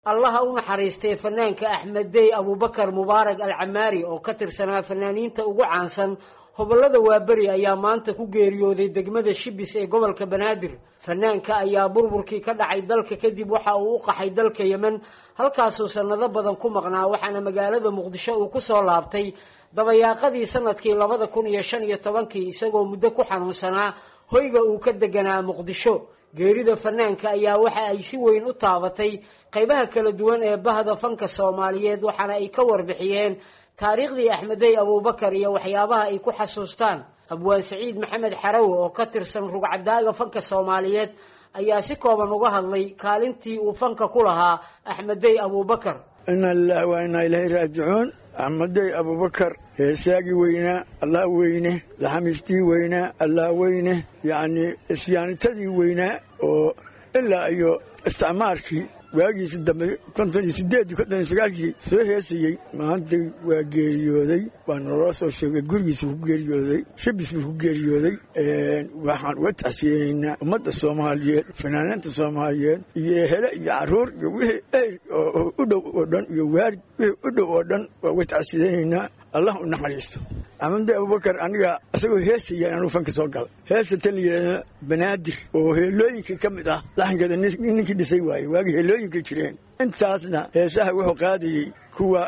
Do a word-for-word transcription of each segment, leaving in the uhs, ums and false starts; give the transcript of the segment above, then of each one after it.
الله أون حريستي فنان كأحمد دي أبو بكر مبارك العماري أو كتر سنة فنانين تأوجو عنسن hobolada waa bari ayaa maanta ku geeriyooday degmada Shibis ee gobolka Banaadir fanaanka ayaa burburkii ka dhacay dalka kadib waxa uu u qaxay dalka Yemen halkaas oo sanado badan ku maqnaa waxaana magaalada Muqdisho uu ku soo laabtay dabayaaqadii sanadkii laba kun iyo shan iyo toban isagoo muddo ku xanuunsanaa hoyga uu ka deganaa Muqdisho geerida fanaanka ayaa waxa ay si weyn u taabatay qaybaha kala duwan ee bahda fanka Soomaaliyeed waxaana ay ka warbixiyeen taariikhdii Axmeday Abu Bakar iyo waxyaabaha ay ku xasuustaan Abwaan Saciid Maxamed Xaraw oo ka tirsan rugcadaaga fanka Soomaaliyeed ayaa si kooban uga hadlay kaalintii uu fanka ku lahaa Axmeday Abu Bakar inna lillahi wa inna ilayhi raaji'uun Axmeday Abu Bakar heesaagi weyna Allah weyne laxamistii weyna Allah weyne yaani isyaanitadii weyna oo ilaa iyo isticmaalkii waagiisa dambe konton iyo sideed konton iyo sagaal soo heesayay maanta waa geeriyooday waa nolol soo sheegay gurigiisa ku geeriyooday Shibis ku geeriyooday ee waxaan u taasiyeenaa ummadda Soomaaliyeed fanaaniinta Soomaaliyeed iyo hele iyo caruur iyo wixii u dhow oo dhan iyo waarid u dhow oo dhan waa u taasiyeenaa Allah u naxariisto Axmeday Abu Bakar aniga asagoo heesaya inuu fanka soo gal heesta tan yiraahdo Banaadir oo heelooyinka kamid ah laxankeeda ninkii dhisay waayay waagi heelooyinka jireen intaasna heesaha wuxuu qaadayay kuwa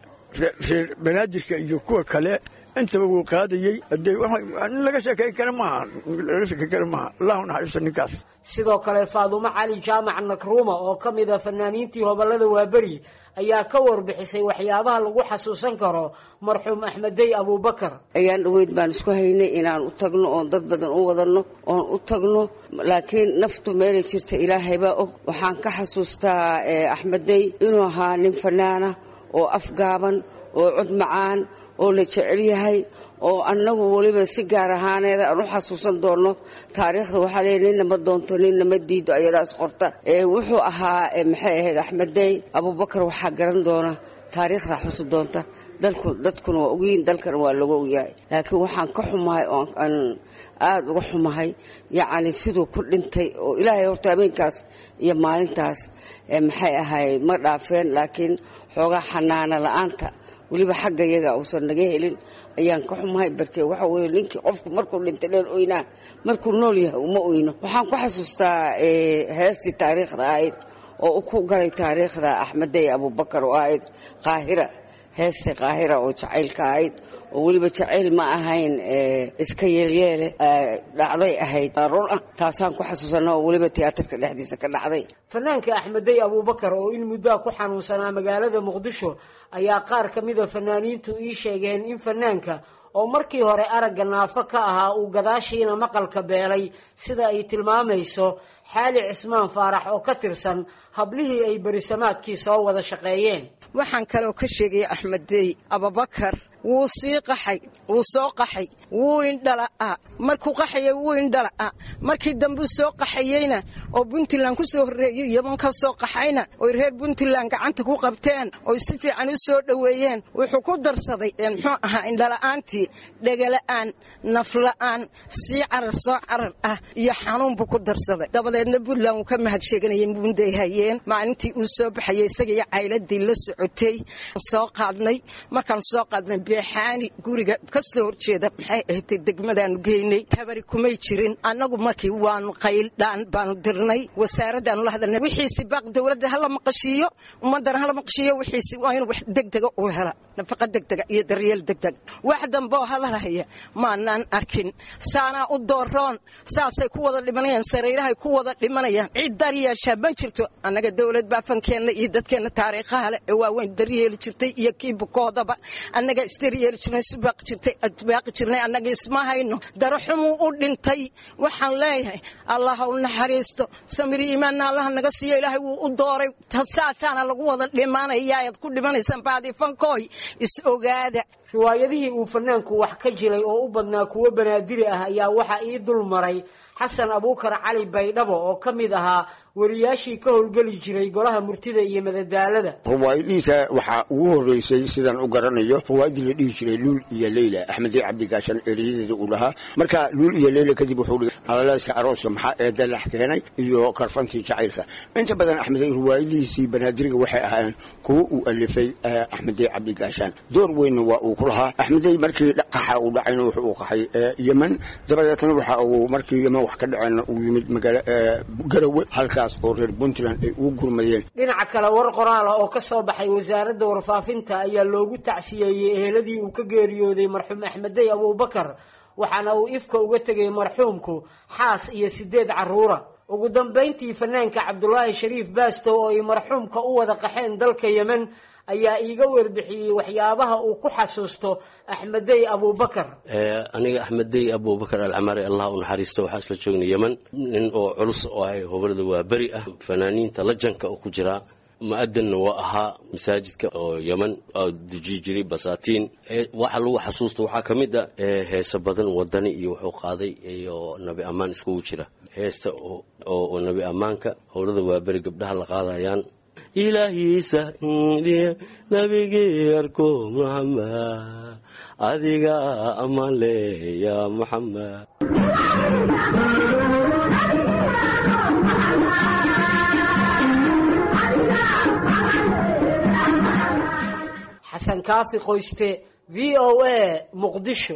reer Banaadirka iyo kuwa kale intaba uu qaadayay hadii waxa laga sheekay kara ma laga sheekay kara ma Allah u naxariisto ninkaas sidoo kale Faadumo Cali Jaamac Nakruuma oo kamid ah fanaaniintii hobolada waa bari ayaa ka warbixisay waxyaabaha lagu xasuusan karo marxuum Axmeday Abu Bakar ayaan dhaweyd baan isku haynay inaan u tagno oo dad badan u wadano oo u tagno laakiin naftu meel jirta Ilaahay baa og waxaan ka xasuustaa Axmeday inuu ahaa nin fanaana oo afgaaban oo cod macaan oo la jecel yahay oo annagu waliba si gaar ahaaneed aan u xasuusan doono taariikhda waxa leeyahay nima doonto nima diido ayadaas qorta ee wuxuu ahaa maxay ahayd Axmeday Abu Bakar waxa garan doona taariikhda xusu doonta dalku dadkuna waa ogeyn dalkan waa lagu ogaay laakiin waxaan ka xumahay oo aan aad uga xumahay yaani sidoo ku dhintay oo Ilaahay horta habeenkaas iyo maalintaas maxay ahayd ma dhaafeen laakiin xooga xanaana la'aanta waliba xagga iyaga oo san naga helin ayaan ka xumahay barkay waxa weeye ninkii qofku markuu dhintay dheer oyna markuu nool yahay uma oyno waxaan ku xasuustaa heestii taariikhda ahayd oo ku galay taariikhda Axmeday Abu Bakar oo ahayd Qaahira heestii Qaahira oo jacaylka ahayd oo waliba jacayl ma ahayn iska yeelyeele dhacday ahayd run ah taasaan ku xasuusanaa oo waliba tiyaatarka dhexdiisa ka dhacday fanaanka Axmeday Abu Bakar oo in muddo ku xanuunsanaa magaalada Muqdisho ayaa qaar kamid ah fanaaniintu ii sheegeen in fanaanka oo markii hore aragga naafo ka ahaa uu gadaashiina maqalka beelay sida ay tilmaamayso Xaali Cismaan Faarax oo ka tirsan hablihii ay barisamaadkii soo wada shaqeeyeen waxaan kale oo ka sheegay Axmeday Abu Bakar wuu sii qaxay wuu soo qaxay wuu indhala markuu qaxay wuu indhala markii dambe soo qaxayayna oo Puntland ku soo horeeyay Yemen ka soo qaxayna oo reer Puntland gacanta ku qabteen oo si fiican u soo dhaweeyeen wuxuu ku darsaday muxuu ahaa indhala'aantii dhagala'aan nafla'aan si carar soo carar ah iyo xanuun buu ku darsaday dabadeedna Puntland uu ka mahad sheeganayay bunday hayeen maalintii uu soo baxay isaga iyo cailadii la socotay soo qaadnay markaan soo qaadnay beexaani guriga ka soo horjeeda maxay ahayd degmadaan geynay tabari kumay jirin annagu markii waanu qayldaan baanu dirnay wasaaraddan la hadalnay wixii si baaq dawladda hala maqashiyo ummadana hala maqashiyo wixii waa in wax degdeg u hela nafaqa degdeg iyo daryeel degdeg wax dambe oo hadalaya maanaan arkin saana u dooroon saasay ku wada dhimanayaan sareerahay ku wada dhimanayaan cid daryeesha ma jirto annaga dawlad baa fankeena iyo dadkeena taariikhaha leh ee waaweyn daryeel jirtay iyo kiibkoodaba annaga istariyeel jirnay subaaq jirtay adbaaq jirnay annaga isma hayno daraxumu u dhintay waxaan leeyahay Allah u naxariisto samiri iimaanna Allah naga siiyo Ilaahay wuu u dooray tasaasana lagu wada dhimanaya aad ku dhimanaysan baadi fankooy is ogaada riwaayadihii uu fanaanku wax ka jilay oo u badnaa kuwa banaadiri ah ayaa waxa ii dul maray Xasan Abuukar Cali Baydhabo oo kamid ahaa wariyaashii ka howlgeli jiray golaha murtida iyo madadaalada. ruwaayadiisa waxaa ugu horeysay sidaan u garanayo ruwaayadii la dhihi jiray luul iyo leyla axmed cabdi gaashan ereyadeeda uu lahaa. marka luul iyo leyla kadib wuxuu dhigay alalaaska arooska maxaa eeda la keenay iyo karfantii jacaylka. inta badan axmed ruwaayadiisii banaadiriga waxay ahaayeen kuwa uu alifay axmed cabdi gaashan. door weyn waa uu ku lahaa. axmed markii qaxa uu dhacayna wuxuu u qaxay Yemen, dabadeetna waxa uu markii Yemen wax ka dhacayna uu yimid magaalada Garowe halkaas oo reer Puntland ay ugu gurmadeen. dhinaca kale war qoraal oo ka soo baxay wasaaradda warfaafinta ayaa loogu tacsiyeeyay eheladii uu ka geeriyooday marxuum Axmed Abuubakar, waxaana uu ifka uga tagay marxuumku xaas iyo sideed caruura. ugu dambeyntii fanaanka Cabdullaahi Shariif Baasto oo ay marxuumka u wada qaxeen dalka Yemen ayaa iiga warbixiyay waxyaabaha uu ku xasuusto Axmed Abuubakar. ee aniga Axmed Abuubakar al-Amari Allah u naxariisto waxa isla joognay Yemen, nin oo culus oo ay hobalada waa bari ah, fanaaniinta lajanka oo ku jira mu'addan waa ahaa masaajidka oo Yemen oo dujii jiray basaatiin. ee waxa lagu xasuusto waxa kamid ah heesa badan wadani iyo wuxuu qaaday iyo nabi amaan isku jira. heesta oo oo nabi amaanka hobalada waa bari gabdhaha la qaadayaan ilaahisa indiya nabigeerko Muhammad adiga amale ya Muhammad. xasan kaafi qoyste V O A Muqdisho.